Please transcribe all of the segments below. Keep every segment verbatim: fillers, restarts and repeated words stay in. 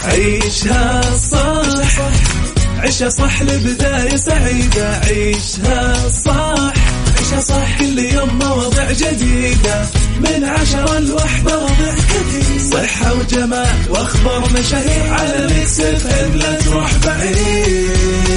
عيشها صح عيشها صح لبداية سعيدة. عيشها صح عيشها صح كل يوم مواضيع جديدة من عشرة لوحدة وضع كثير صحة وجمال واخبار مشاهير على ميكس اف ام لا تروح بعيد.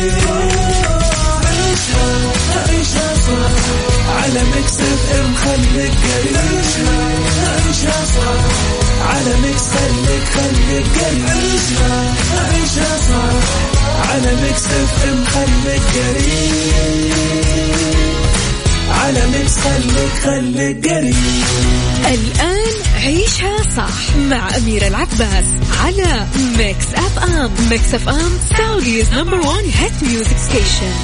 عيشها عيشها صح على ميكس اف ام خليك قريب. عيشها عيشها صح على ميكس خليك خليك قريب. عيشها عيشها صح على ميكس اف ام خليك قريب. على ميكس خليك خليك قريب. الآن عيشها صح مع أميرة العباس على ميكس اف ام. ميكس اف ام سعوديز نمبر وان هيت ميوزك ستيشن.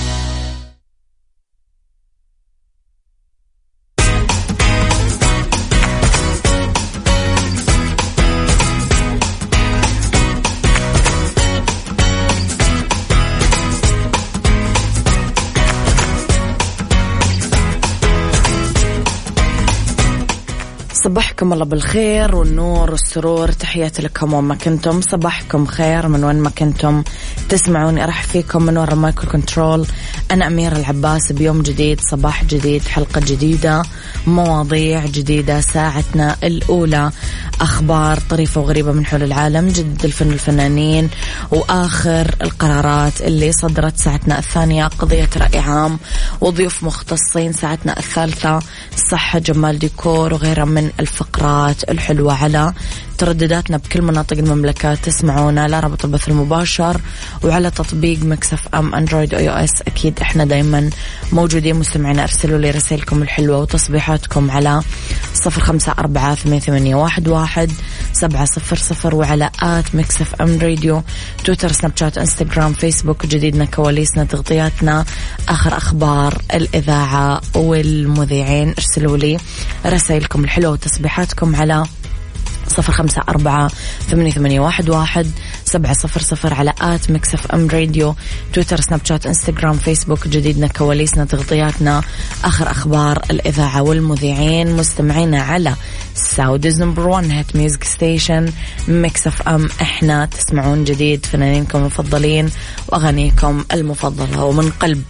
صبحكم الله بالخير والنور والسرور، تحياتي لكم وين ما كنتم. صباحكم خير من وين ما كنتم تسمعوني. أرحب فيكم من وراء المايكرو كنترول. أنا أميرة العباس بيوم جديد، صباح جديد، حلقة جديدة، مواضيع جديدة، ساعتنا الأولى أخبار طريفة وغريبة من حول العالم، جدد الفن الفنانين، وآخر القرارات اللي صدرت. ساعتنا الثانية قضية رأي عام وضيوف مختصين. ساعتنا الثالثة صحة، جمال، ديكور وغيرها من الفقرات الحلوة على تردداتنا بكل مناطق المملكة. تسمعونا على رابط البث المباشر وعلى تطبيق ميكس اف ام اندرويد او اي اس. اكيد احنا دايما موجودين مستمعين. ارسلوا لي رسائلكم الحلوة وتصبيحاتكم على صفر خمسة أربعة ثمانية ثمانية واحد واحد سبعة صفر صفر وعلى آت ميكس اف ام راديو، تويتر، سناب شات، انستغرام، فيسبوك. جديدنا، كواليسنا، تغطياتنا، آخر أخبار الإذاعة والمذيعين. ارسلوا لي رسائلكم الحلوة وتصبيحاتكم على صفر خمسة أربعة ثمانية ثمانية واحد واحد سبعة صفر صفر على آت ميكس اف ام راديو، تويتر، سناب شات، انستغرام، فيسبوك. جديدنا، كواليسنا، تغطياتنا، آخر أخبار الإذاعة والمذيعين. مستمعينا على سعوديز نمبر وان هيت ميوزك ستيشن ميكس اف ام. احنا تسمعون جديد فنانينكم المفضلين وأغانيكم المفضلة. ومن قلب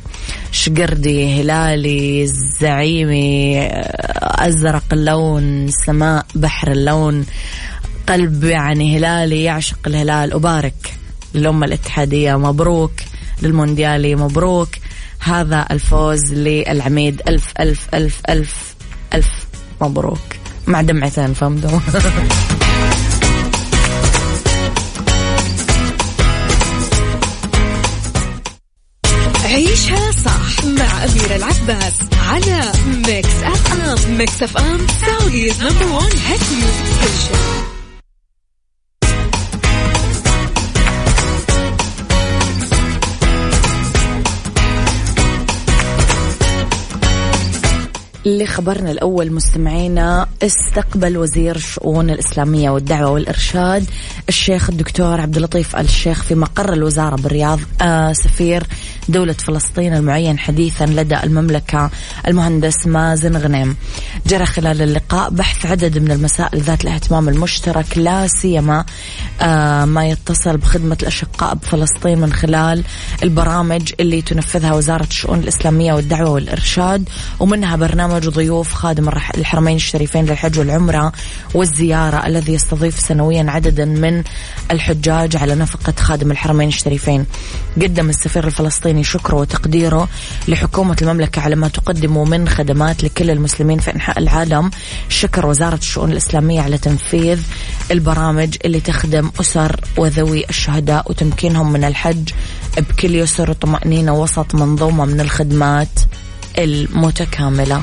شقردي، هلالي، زعيمي، أزرق اللون، سماء، بحر اللون، قلب يعني هلالي يعشق الهلال. أبارك للأمة الاتحادية، مبروك للمونديالي، مبروك هذا الفوز للعميد. ألف ألف ألف ألف ألف مبروك مع دمعتين، فهمتوا؟ عيشها صح مع أميرة العباس على ميكس اف ام. ميكس اف ام سعوديز نمبر وان هيت ميوزك ستيشن. اللي خبرنا الأول مستمعينا، استقبل وزير الشؤون الإسلامية والدعوة والإرشاد الشيخ الدكتور عبد اللطيف آل الشيخ في مقر الوزارة بالرياض آه سفير دولة فلسطين المعين حديثا لدى المملكة المهندس مازن غنيم. جرى خلال اللقاء بحث عدد من المسائل ذات الاهتمام المشترك، لا سيما آه ما يتصل بخدمة الأشقاء بفلسطين من خلال البرامج اللي تنفذها وزارة الشؤون الإسلامية والدعوة والإرشاد، ومنها برنامج ضيوف خادم الحرمين الشريفين للحج والعمرة والزيارة الذي يستضيف سنويا عددا من الحجاج على نفقة خادم الحرمين الشريفين. قدم السفير الفلسطيني شكره وتقديره لحكومة المملكة على ما تقدمه من خدمات لكل المسلمين في أنحاء العالم. شكر وزارة الشؤون الإسلامية على تنفيذ البرامج اللي تخدم أسر وذوي الشهداء وتمكينهم من الحج بكل يسر وطمأنينة وسط منظومة من الخدمات المتكاملة.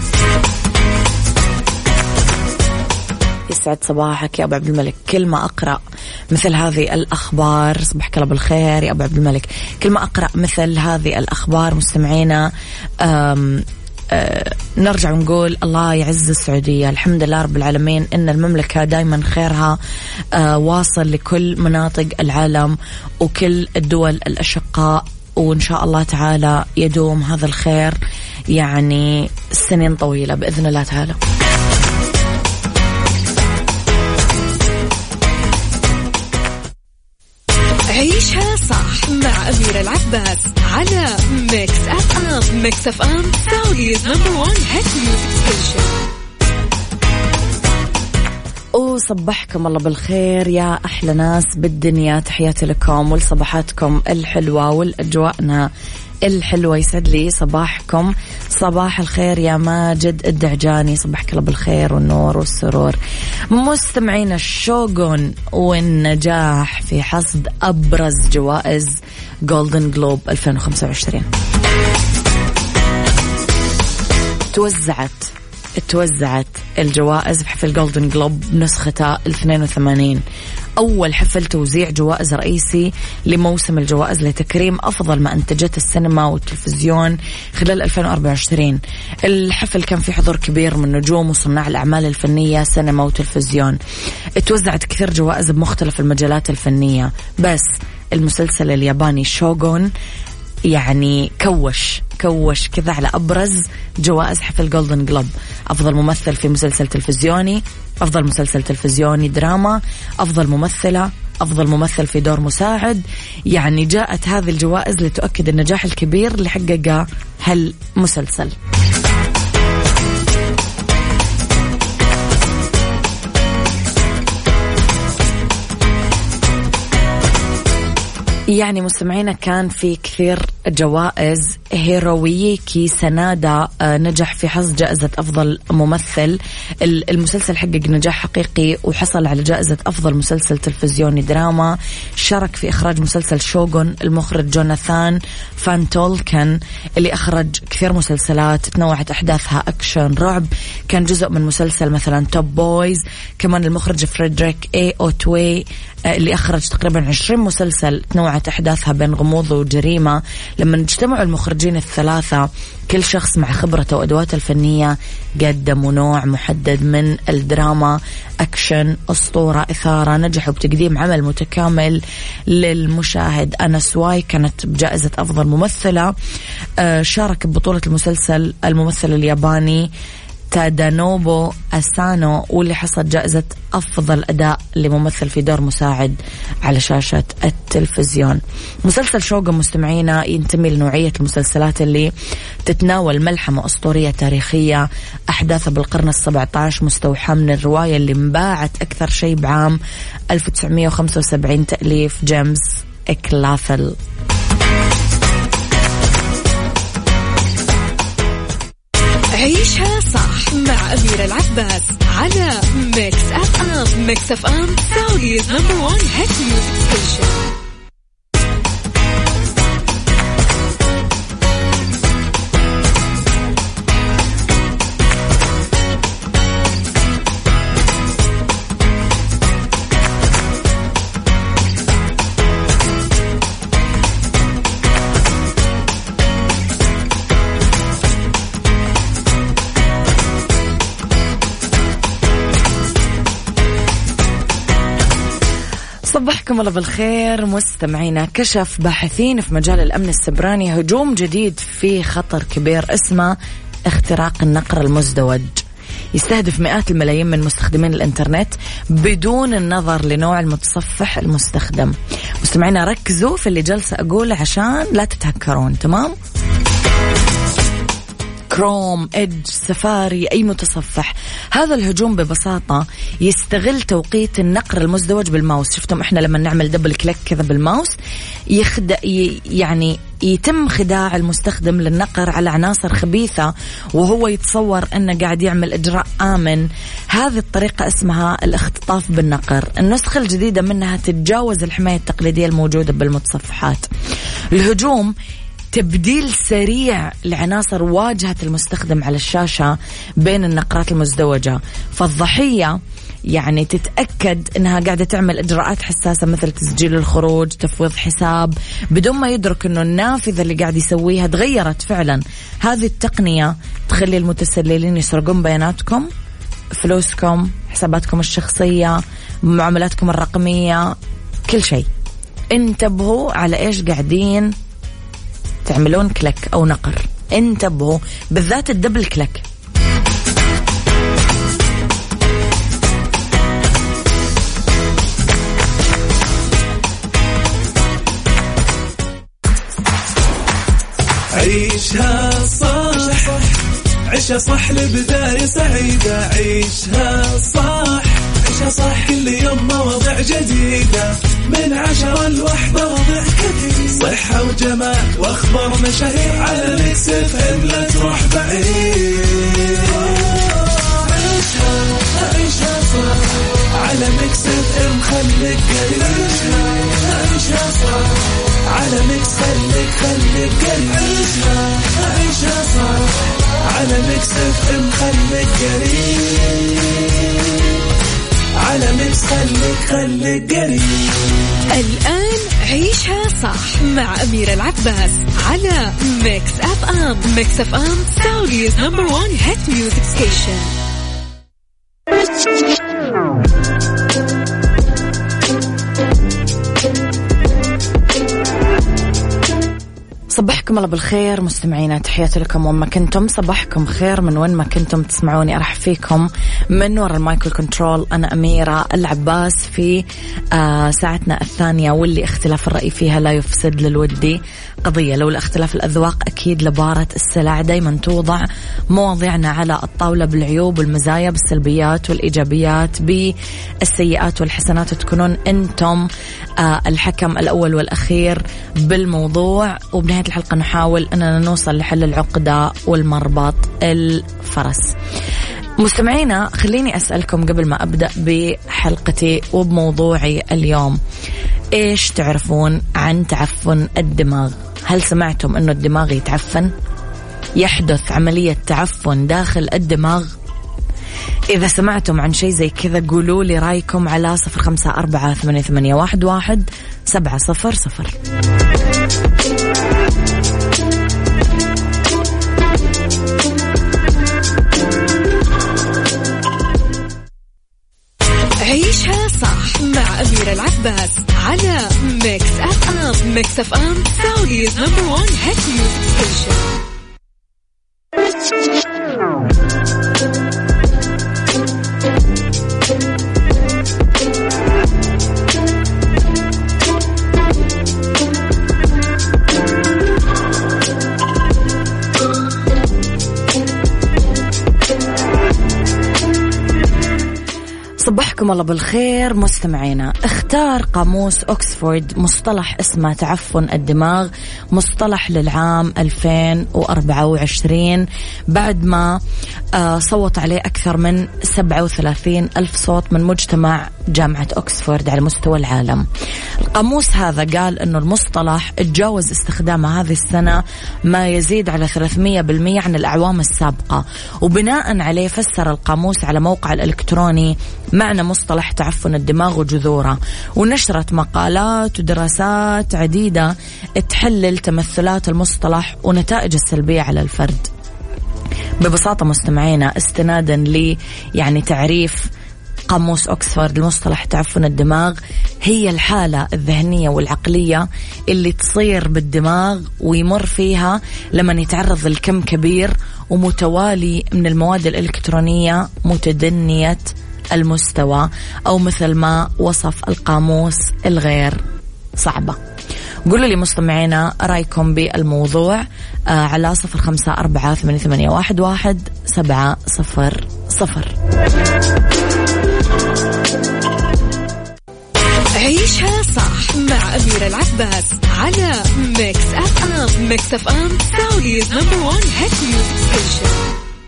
يسعد صباحك يا أبو عبد الملك. كل ما أقرأ مثل هذه الأخبار، صبحك الله بالخير يا أبو عبد الملك، كل ما أقرأ مثل هذه الأخبار مستمعينا أم أه نرجع ونقول الله يعز السعودية. الحمد لله رب العالمين إن المملكة دايما خيرها أه واصل لكل مناطق العالم وكل الدول الأشقاء، وإن شاء الله تعالى يدوم هذا الخير يعني سنين طويلة بإذن الله تعالى. مع أميرة العباس على ميكس أف أم. ميكس أف أم سعوديز نمبر وان هيت ميوزك ستيشن. وصبحكم الله بالخير يا أحلى ناس بالدنيا، تحياتي لكم ولصباحاتكم الحلوة والأجواءنا الحلوة. يسعد لي صباحكم، صباح الخير يا ماجد الدعجاني، صباحك الله بالخير والنور والسرور. مستمعين الشوغون والنجاح في حصد أبرز جوائز جولدن جلوب ألفين وخمسة وعشرين. توزعت توزعت الجوائز بحفل جولدن جلوب نسختها الاثنين وثمانين، أول حفل توزيع جوائز رئيسي لموسم الجوائز لتكريم أفضل ما أنتجت السينما والتلفزيون خلال ألفين وأربعة وعشرين. الحفل كان في حضور كبير من نجوم وصناع الأعمال الفنية سينما وتلفزيون. توزعت كثير جوائز بمختلف المجالات الفنية، بس المسلسل الياباني شوغون يعني كوش كوش كذا على أبرز جوائز حفل جولدن جلوب. أفضل ممثل في مسلسل تلفزيوني، أفضل مسلسل تلفزيوني دراما، أفضل ممثلة، أفضل ممثل في دور مساعد. يعني جاءت هذه الجوائز لتؤكد النجاح الكبير اللي حققه هالمسلسل. يعني مستمعينا كان في كثير جوائز. هيرويكي سنادا نجح في حصد جائزة أفضل ممثل. المسلسل حقق نجاح حقيقي وحصل على جائزة أفضل مسلسل تلفزيوني دراما. شارك في إخراج مسلسل شوغون المخرج جوناثان فانتولكن اللي أخرج كثير مسلسلات تنوعت أحداثها أكشن رعب. كان جزء من مسلسل مثلا توب بويز. كمان المخرج فريدريك اي اوتوي اللي أخرج تقريبا عشرين مسلسل تنوعت أحداثها بين غموض وجريمة. لما اجتمعوا المخرجين الثلاثة كل شخص مع خبرته وأدواته الفنية قدموا نوع محدد من الدراما، أكشن، أسطورة، إثارة. نجحوا بتقديم عمل متكامل للمشاهد. أنا سواي كانت بجائزة أفضل ممثلة. شارك ببطولة المسلسل الممثل الياباني تادانوبو أسانو واللي حصد جائزة أفضل أداء لممثل في دور مساعد على شاشة التلفزيون. مسلسل شوغون مستمعينا ينتمي لنوعية المسلسلات اللي تتناول ملحمة أسطورية تاريخية أحداثها بالقرن السبعة عشر، مستوحى من الرواية اللي انباعت أكثر شيء بعام ألف وتسعمائة وخمسة وسبعين تأليف جيمس إكلافل. عيشها صح مع أميرة العباس على ميكس أف أم. ميكس أف أم سعوديز نمبر وان هيت ميوزك ستيشن. صبحكم الله بالخير مستمعينا. كشف باحثين في مجال الأمن السبراني هجوم جديد في خطر كبير اسمه اختراق النقر المزدوج، يستهدف مئات الملايين من مستخدمين الإنترنت بدون النظر لنوع المتصفح المستخدم. مستمعينا ركزوا في اللي جلسة أقوله عشان لا تتهكرون، تمام؟ كروم، إدج، سفاري، أي متصفح. هذا الهجوم ببساطة يستغل توقيت النقر المزدوج بالماوس. شفتم إحنا لما نعمل دبل كليك كذا بالماوس يخدع، يعني يتم خداع المستخدم للنقر على عناصر خبيثة وهو يتصور أنه قاعد يعمل إجراء آمن. هذه الطريقة اسمها الاختطاف بالنقر. النسخة الجديدة منها تتجاوز الحماية التقليدية الموجودة بالمتصفحات. الهجوم تبديل سريع لعناصر واجهة المستخدم على الشاشة بين النقرات المزدوجة، فالضحية يعني تتأكد أنها قاعدة تعمل إجراءات حساسة مثل تسجيل الخروج، تفويض حساب، بدون ما يدرك أنه النافذة اللي قاعد يسويها تغيرت فعلا. هذه التقنية تخلي المتسللين يسرقون بياناتكم، فلوسكم، حساباتكم الشخصية، معاملاتكم الرقمية، كل شيء. انتبهوا على إيش قاعدين تعملون كليك أو نقر، انتبهوا بالذات الدبل كليك. عيشها صح عيشها صح لبداية سعيدة. عيشها صح عيشها صح كل يوم مواضيع جديدة من عشرة لوحدة وضع كثير صحة وجمال واخبار مشاهير على ميكس اف ام لا تروح بعيد. عيشها عيشها صح على ميكس اف ام خليك قريب. عيشها صح على ميكس خليك خليك قريب. عيشها عيشها صح على ميكس اف ام خليك قريب. على ميكس خليك خليك قريب. الآن عيشها صح مع أميرة العباس على ميكس اف ام. ميكس اف ام سعوديز نمبر وان هيت ميوزك ستيشن. صبحكم الله بالخير مستمعينا، تحياتي لكم وين ما كنتم. صباحكم خير من وين ما كنتم تسمعوني. أرحب فيكم من وراء المايكل كنترول. أنا أميرة العباس في آه ساعتنا الثانية، واللي اختلاف الرأي فيها لا يفسد للودي قضية. لو الاختلاف الأذواق أكيد لبارة السلع. دايما توضع مواضيعنا على الطاولة بالعيوب والمزايا، بالسلبيات والإيجابيات، بالسيئات والحسنات، وتكونون أنتم آه الحكم الأول والأخير بالموضوع. وبنهاية الحلقة نحاول أننا نوصل لحل العقدة والمربط الفرس. مستمعينا، خليني أسألكم قبل ما أبدأ بحلقتي وبموضوعي اليوم، إيش تعرفون عن تعفن الدماغ؟ هل سمعتم أنه الدماغ يتعفن؟ يحدث عملية تعفن داخل الدماغ؟ إذا سمعتم عن شيء زي كذا قولوا لي رأيكم على صفر خمسة أربعة ثمانية ثمانية واحد واحد سبعة صفر صفر. عيشها صح مع أميرة العباس على ميكس اف ام. ميكس اف ام سعوديز نمبر وان هيت ميوزك ستيشن. صبحكم الله بالخير مستمعينا. اختار قاموس أكسفورد مصطلح اسمه تعفن الدماغ، مصطلح للعام ألفين وأربعة وعشرين، بعد ما صوت عليه أكثر من سبعة وثلاثين ألف صوت من مجتمع جامعة أكسفورد على مستوى العالم. القاموس هذا قال أنه المصطلح تجاوز استخدامه هذه السنة ما يزيد على ثلاثمية بالمية عن الأعوام السابقة، وبناء عليه فسر القاموس على موقع الإلكتروني معنى مصطلح تعفن الدماغ وجذوره، ونشرت مقالات ودراسات عديدة تحلل تمثلات المصطلح ونتائجه السلبية على الفرد. ببساطة مستمعينا، استنادا لي يعني تعريف قاموس أكسفورد لمصطلح تعفن الدماغ، هي الحالة الذهنية والعقلية اللي تصير بالدماغ ويمر فيها لما يتعرض لكم كبير ومتوالي من المواد الإلكترونية متدنية المستوى، أو مثل ما وصف القاموس الغير صعبة. قولوا لي مستمعينا رأيكم بالموضوع آه على صفر خمسة أربعة ثمانية ثمانية واحد واحد سبعة صفر صفر. عيشها صح مع أميرة العباس على ميكس اف ام. ميكس اف ام سعوديز نمبر وان هيت ميوزك ستيشن.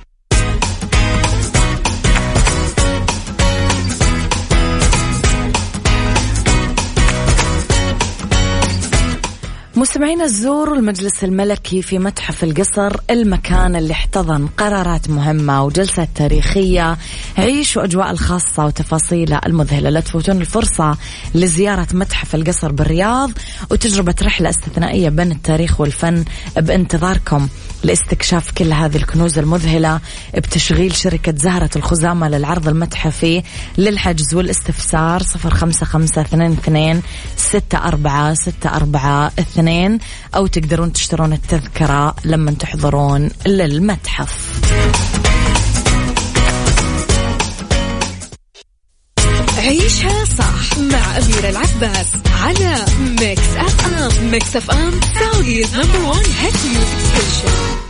مستمعين، الزور المجلس الملكي في متحف القصر، المكان اللي احتضن قرارات مهمة وجلسات تاريخية. عيشوا أجواء الخاصة وتفاصيله المذهلة. لا تفوتون الفرصة لزيارة متحف القصر بالرياض وتجربة رحلة استثنائية بين التاريخ والفن. بانتظاركم لاستكشاف كل هذه الكنوز المذهلة بتشغيل شركة زهرة الخزامة للعرض المتحفي. للحجز والاستفسار صفر خمسة خمسة اثنين اثنين ستة أربعة ستة أربعة اثنين، أو تقدرون تشترون التذكرة لما تحضرون للمتحف. عيشها صح مع أميرة العباس على ميكس أف أم. ميكس أف أم سعوديز نمبر وان هيت ميوزك ستيشن.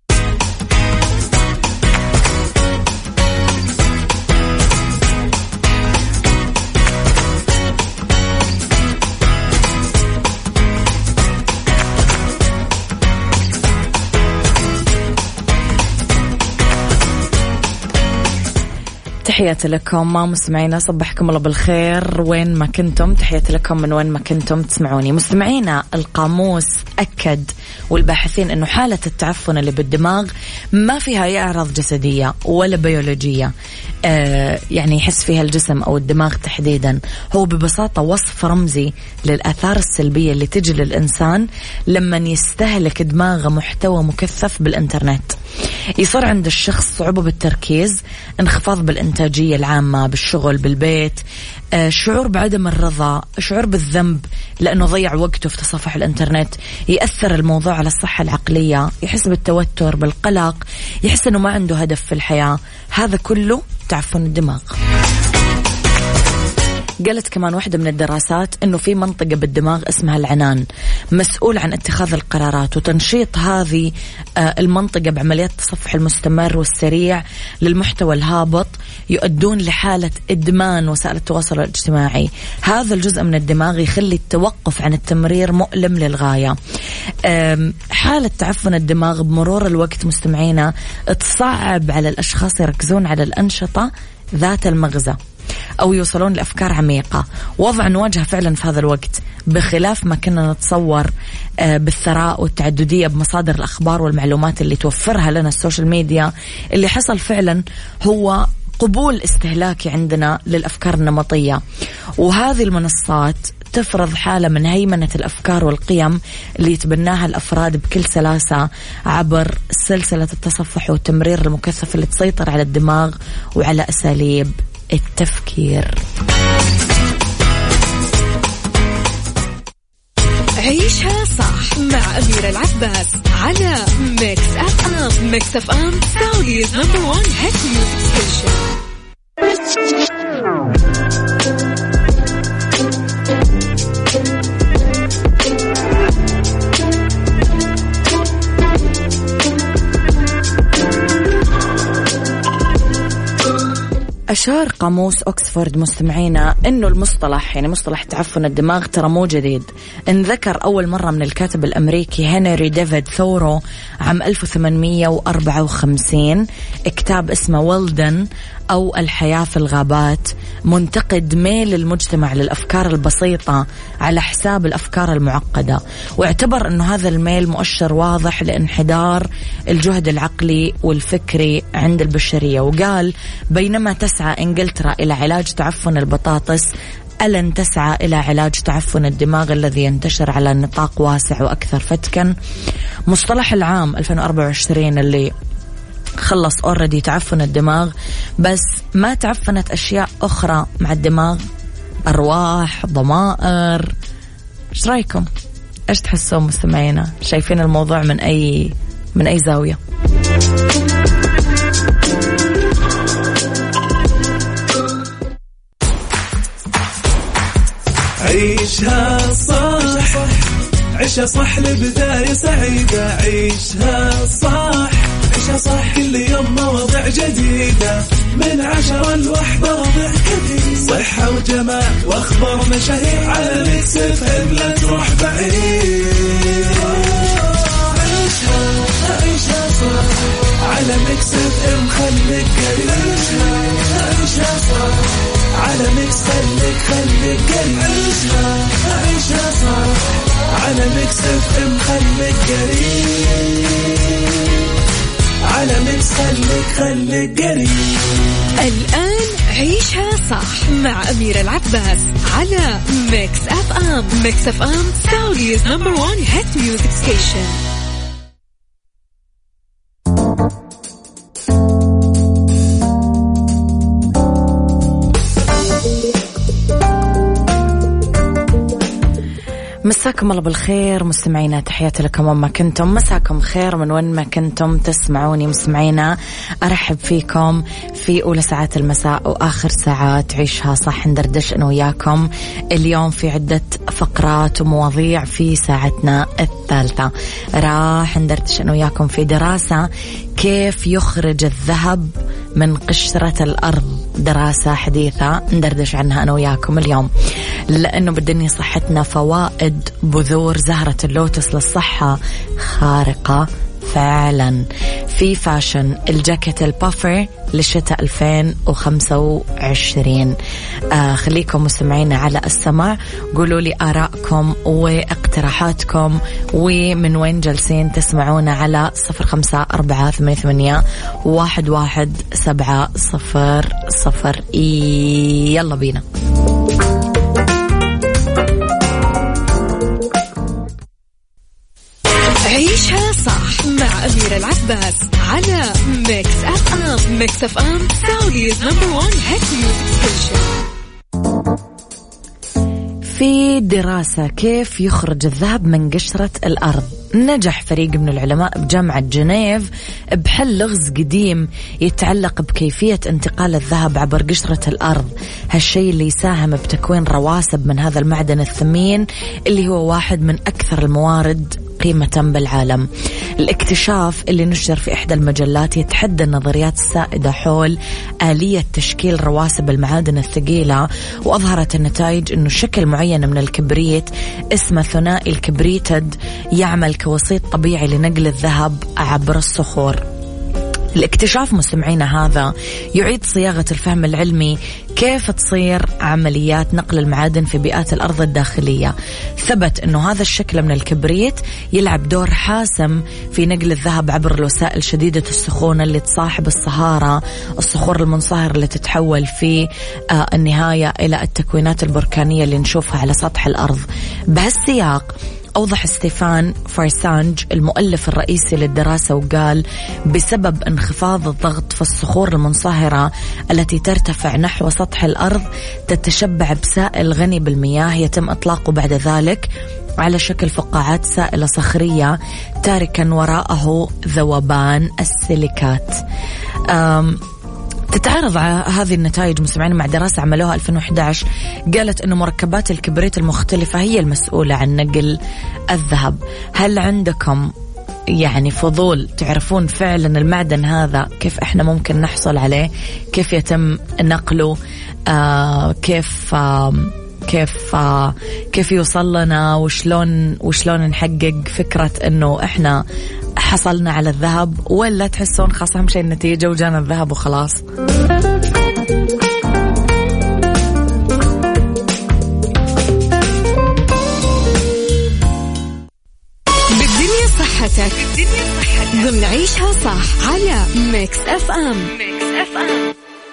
تحياتي لكم مستمعينا، صبحكم الله بالخير وين ما كنتم. تحياتي لكم من وين ما كنتم تسمعوني. مستمعينا، القاموس أكد والباحثين أنه حالة التعفن اللي بالدماغ ما فيها أي أعراض جسدية ولا بيولوجية آه يعني يحس فيها الجسم أو الدماغ تحديدا. هو ببساطة وصف رمزي للآثار السلبية اللي تجي للإنسان لما يستهلك دماغه محتوى مكثف بالإنترنت. يصير عند الشخص صعوبة بالتركيز، انخفاض بالإنتاجية العامة بالشغل بالبيت، آه شعور بعدم الرضا، شعور بالذنب لأنه ضيع وقته في تصفح الإنترنت. يأثر الموضوع على الصحة العقلية، يحس بالتوتر بالقلق، يحس أنه ما عنده هدف في الحياة. هذا كله تعفن الدماغ. قالت كمان واحدة من الدراسات أنه في منطقة بالدماغ اسمها العنان، مسؤول عن اتخاذ القرارات وتنشيط هذه المنطقة بعمليات التصفح المستمر والسريع للمحتوى الهابط، يؤدون لحالة إدمان وسائل التواصل الاجتماعي. هذا الجزء من الدماغ يخلي التوقف عن التمرير مؤلم للغاية. حالة تعفن الدماغ بمرور الوقت مستمعينا تصعب على الأشخاص يركزون على الأنشطة ذات المغزى أو يوصلون لأفكار عميقة، وضع نواجه فعلا في هذا الوقت، بخلاف ما كنا نتصور بالثراء والتعددية بمصادر الأخبار والمعلومات اللي توفرها لنا السوشيال ميديا. اللي حصل فعلا هو قبول استهلاكي عندنا للأفكار النمطية، وهذه المنصات تفرض حالة من هيمنة الأفكار والقيم اللي يتبناها الأفراد بكل سلاسة عبر سلسلة التصفح والتمرير المكثف اللي تسيطر على الدماغ وعلى أساليب التفكير. عيشها صح مع أميرة العباس على ميكس أف أم. ميكس أف أم سعوديز نمبر وان هيت ميوزك ستيشن. أشار قاموس أكسفورد مستمعينا أنه المصطلح يعني مصطلح تعفن الدماغ ترى مو جديد. انذكر أول مرة من الكاتب الأمريكي هنري ديفيد ثورو عام ألف وثمانمية وأربعة وخمسين، كتاب اسمه ولدن أو الحياة في الغابات، منتقد ميل المجتمع للأفكار البسيطة على حساب الأفكار المعقدة، واعتبر أنه هذا الميل مؤشر واضح لانحدار الجهد العقلي والفكري عند البشرية. وقال بينما تسعى إنجلترا إلى علاج تعفن البطاطس، ألن تسعى إلى علاج تعفن الدماغ الذي ينتشر على نطاق واسع وأكثر فتكا. مصطلح العام ألفين وأربعة وعشرين اللي خلص أوردي تعفن الدماغ، بس ما تعفنت أشياء أخرى مع الدماغ، أرواح، ضمائر. إيش رأيكم؟ إيش تحسون مستمعينا؟ شايفين الموضوع من أي من أي زاوية؟ عيشها صح، عيشها صح لبداية سعيدة. عيشها صح، عيشها صح كل يوم مواضيع جديدة، من عشرة لوحدة وضع كثير، صحة وجمال واخبار مشاهير، على ميكس اف ام لا تروح بعيد. عيشها عيشها صح على ميكس اف ام، خليك قريب. عيشها صح على ميكس، خليك خليك قريب. عيشها عيشها صح على ميكس اف ام، خليك قريب. على ميكس خليك خليك قريب. الآن عيشها صح مع أميرة العباس على ميكس أف أم. ميكس أف أم سعوديز نمبر وان هيت ميوزك ستيشن. مساكم الله بالخير مستمعينا، تحياتي لكم وين ما كنتم. مساكم خير من وين ما كنتم تسمعوني مستمعينا. أرحب فيكم في أولى ساعات المساء وآخر ساعات عيشها صح. ندردش أنا وياكم اليوم في عدة فقرات ومواضيع في ساعتنا الثالثة. راح ندردش أنا وياكم في دراسة كيف يخرج الذهب من قشرة الأرض، دراسة حديثة ندردش عنها أنا وياكم اليوم، لأنه بالدنيا صحتنا. فوائد بذور زهرة اللوتس للصحة خارقة فعلا. في فاشن الجاكيت البافر للشتاء ألفين وخمسة وعشرين. آه خليكم مستمعين على السمع، قولوا لي آراءكم واقتراحاتكم ومن وين جالسين تسمعونا على صفر خمسة أربعة ثمانية ثمانية واحد واحد سبعة صفر صفر. يلا بينا. عيشها صح مع أميرة العباس على ميكس أف أم. ميكس أف أم سعوديز نمبر وان هيت ميوزك ستيشن. في دراسة كيف يخرج الذهب من قشرة الأرض، نجح فريق من العلماء بجامعة جنيف بحل لغز قديم يتعلق بكيفية انتقال الذهب عبر قشرة الأرض. هالشيء اللي يساهم بتكوين رواسب من هذا المعدن الثمين اللي هو واحد من أكثر الموارد قيمة بالعالم. الاكتشاف اللي نشر في إحدى المجلات يتحدى النظريات السائدة حول آلية تشكيل رواسب المعادن الثقيلة، وأظهرت النتائج أنه شكل معين من الكبريت اسمه ثنائي الكبريتد يعمل كوسيط طبيعي لنقل الذهب عبر الصخور. الاكتشاف مستمعينا هذا يعيد صياغة الفهم العلمي كيف تصير عمليات نقل المعادن في بيئات الأرض الداخلية. ثبت أنه هذا الشكل من الكبريت يلعب دور حاسم في نقل الذهب عبر الوسائل شديدة السخونة اللي تصاحب الصهارة، الصخور المنصهرة اللي تتحول في آه النهاية إلى التكوينات البركانية اللي نشوفها على سطح الأرض. بهالسياق أوضح ستيفان فارسانج المؤلف الرئيسي للدراسة وقال بسبب انخفاض الضغط في الصخور المنصهرة التي ترتفع نحو سطح الأرض تتشبع بسائل غني بالمياه يتم إطلاقه بعد ذلك على شكل فقاعات سائلة صخرية تاركا وراءه ذوبان السيليكات. أم تتعارض هذه النتائج مستمعين مع دراسة عملوها ألفين وإحدى عشر قالت أنه مركبات الكبريت المختلفة هي المسؤولة عن نقل الذهب. هل عندكم يعني فضول تعرفون فعلا المعدن هذا كيف إحنا ممكن نحصل عليه، كيف يتم نقله، آه كيف آه كيف آه كيف يوصل لنا، وشلون وشلون نحقق فكرة أنه إحنا حصلنا على الذهب، ولا تحسون خاص أهم شيء النتيجة وجانا الذهب وخلاص؟ بالدنيا صحتك ضمن عيشها صح على ميكس أف أم. ميكس أف أم.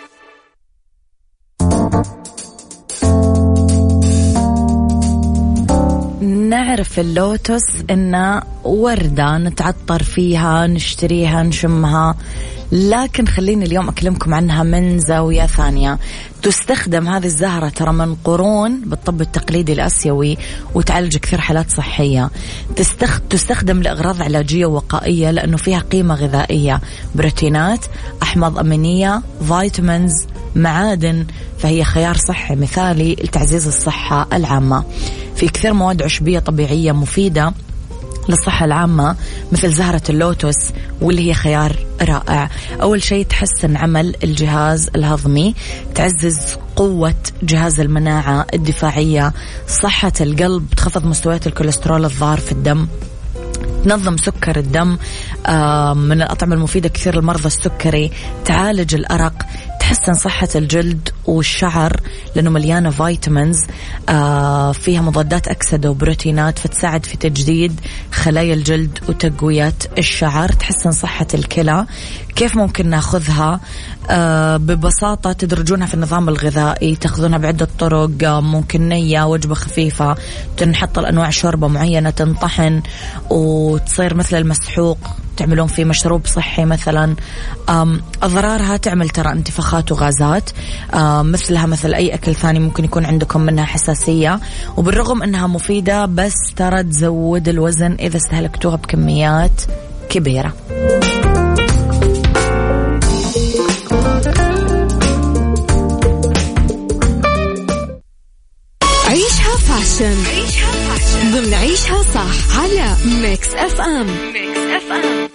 نعرف اللوتس إنه وردة نتعطر فيها نشتريها نشمها، لكن خليني اليوم أكلمكم عنها من زاوية ثانية. تستخدم هذه الزهرة ترى من قرون بالطب التقليدي الآسيوي وتعالج كثير حالات صحية. تستخ... تستخدم لأغراض علاجية وقائية لأنه فيها قيمة غذائية، بروتينات، أحماض أمينية، فيتامينز، معادن، فهي خيار صحي مثالي لتعزيز الصحة العامة. في كثير مواد عشبية طبيعية مفيدة للصحة العامة مثل زهرة اللوتس، واللي هي خيار رائع. أول شيء تحسن عمل الجهاز الهضمي، تعزز قوة جهاز المناعة الدفاعية، صحة القلب، تخفض مستويات الكوليسترول الضار في الدم، تنظم سكر الدم، من الأطعمة المفيدة كثير لمرضى السكري، تعالج الأرق، تحسن صحة الجلد والشعر لأنه مليانة فيتامينز، فيها مضادات أكسدة وبروتينات فتساعد في تجديد خلايا الجلد وتقوية الشعر، تحسن صحة الكلى. كيف ممكن ناخذها؟ آه ببساطة تدرجونها في النظام الغذائي، تاخذونها بعدة طرق. آه ممكن نية، وجبة خفيفة، تنحط الأنواع شوربة معينة تنطحن وتصير مثل المسحوق، تعملون فيه مشروب صحي مثلا. أضرارها تعمل ترى انتفاخات وغازات مثلها مثل أي أكل ثاني، ممكن يكون عندكم منها حساسية، وبالرغم أنها مفيدة بس ترى تزود الوزن إذا استهلكتوها بكميات كبيرة. عيشها فاشن ضمن عيشها صح على ميكس اف ام. ميكس اف ام.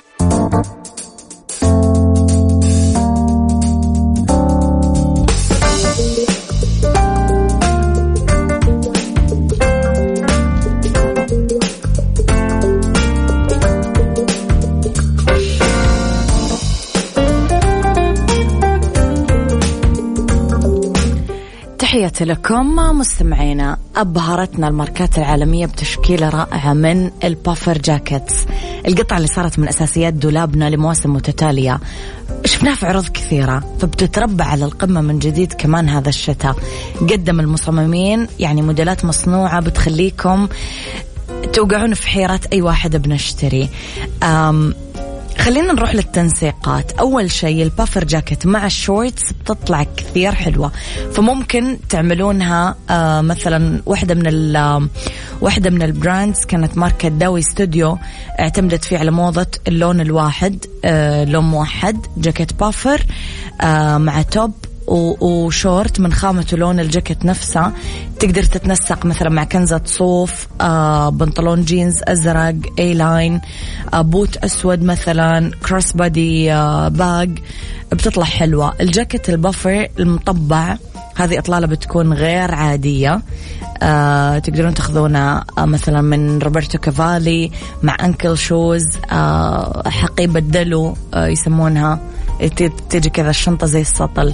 تحياتي لكم مستمعينا. أبهرتنا الماركات العالمية بتشكيلة رائعة من البافر جاكيتس، القطعة اللي صارت من أساسيات دولابنا لمواسم متتالية، شفناها في عروض كثيرة، فبتتربع على القمة من جديد كمان هذا الشتاء. قدم المصممين يعني موديلات مصنوعة بتخليكم توقعون في حيرة أي واحد بنشتري. أم خلينا نروح للتنسيقات. أول شيء البافر جاكيت مع الشورتس بتطلع كثير حلوة، فممكن تعملونها آه مثلا واحدة من ال واحدة من البراندز كانت ماركة داوي ستوديو، اعتمدت فيه على موضة اللون الواحد، آه لون موحد، جاكيت بافر آه مع توب وشورت من خامة لون الجاكيت نفسه. تقدر تتنسق مثلا مع كنزة صوف، آه بنطلون جينز أزرق اي لاين، آه بوت أسود مثلا، كروس بادي آه باج، بتطلع حلوة. الجاكيت البافر المطبع هذه إطلالة بتكون غير عادية، آه تقدرون تاخذونها آه مثلا من روبرتو كافالي مع أنكل شوز، آه حقيبة دلو آه يسمونها، تيجي كذا الشنطة زي السطل.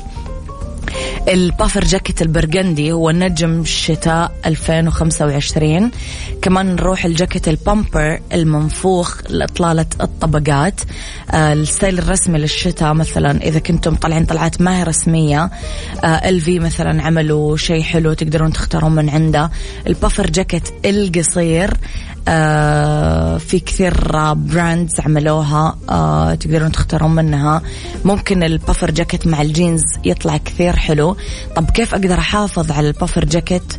البافر جاكيت البرغندي هو نجم الشتاء ألفين وخمسة وعشرين. كمان نروح الجاكيت البامبر المنفوخ لإطلالة الطبقات، آه الستايل الرسمي للشتاء مثلا إذا كنتم طالعين طلعات ما هي رسمية، آه الفي مثلا عملوا شيء حلو تقدرون تختارون من عنده. البافر جاكيت القصير آه في كثير براندز عملوها، آه تقدرون تختارون منها. ممكن البافر جاكيت مع الجينز يطلع كثير حلو. طب كيف أقدر أحافظ على البافر جاكيت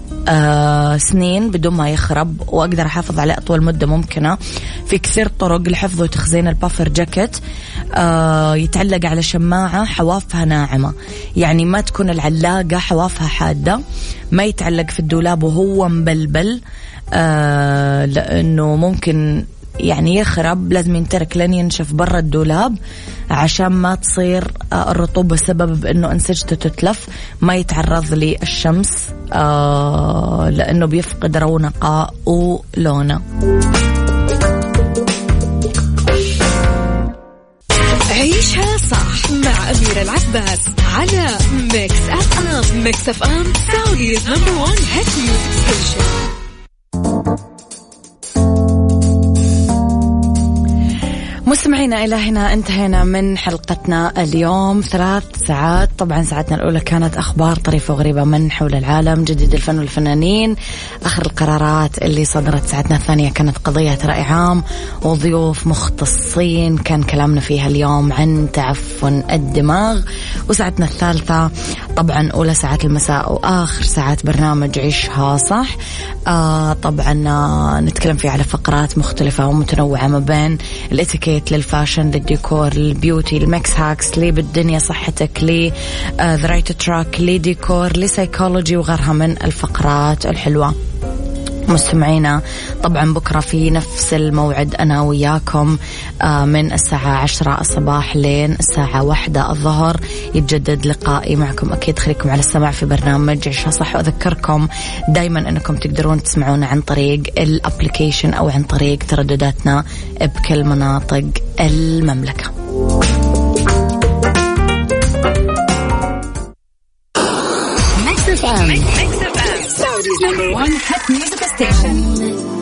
آه سنين بدون ما يخرب وأقدر أحافظ عليه أطول مدة ممكنة؟ في كثير طرق لحفظ وتخزين البافر جاكيت. آه يتعلق على شماعة حوافها ناعمة، يعني ما تكون العلاقة حوافها حادة، ما يتعلق في الدولاب وهو مبلبل، آه لأنه ممكن يعني يخرب، لازم ينترك لين ينشف برا الدولاب عشان ما تصير آه الرطوبة سبب بأنه أنسجته تتلف، ما يتعرض للشمس آه لأنه بيفقد رونقه ولونه. عيشها صح مع أميرة العباس على ميكس أف أم. ميكس أف أم سعوديز نمبر وان هيت ميوزك ستيشن. مستمعينا إلى هنا انتهينا من حلقتنا اليوم، ثلاث ساعات. طبعا ساعتنا الأولى كانت أخبار طريفة وغريبة من حول العالم، جديد الفن والفنانين، آخر القرارات اللي صدرت. ساعتنا الثانية كانت قضية رأي عام وضيوف مختصين كان كلامنا فيها اليوم عن تعفن الدماغ. وساعتنا الثالثة طبعا أولى ساعات المساء وآخر ساعات برنامج عيشها صح. آه طبعا آه نتكلم فيه على فقرات مختلفة ومتنوعة ما بين الاتيكيت للفاشن للديكور للبيوتي المكس هاكس لي بالدنيا صحتك لي ذا رايت تراك لديكور لسايكولوجي وغيرها من الفقرات الحلوة. مستمعينا طبعا بكرة في نفس الموعد أنا وياكم من الساعة عشرة الصباح لين الساعة واحدة الظهر يتجدد لقائي معكم. أكيد خليكم على السمع في برنامج عيشها صح، وأذكركم دايما أنكم تقدرون تسمعونا عن طريق الابليكيشن أو عن طريق تردداتنا بكل مناطق المملكة. Mix F M, Saudi's number one hit music station.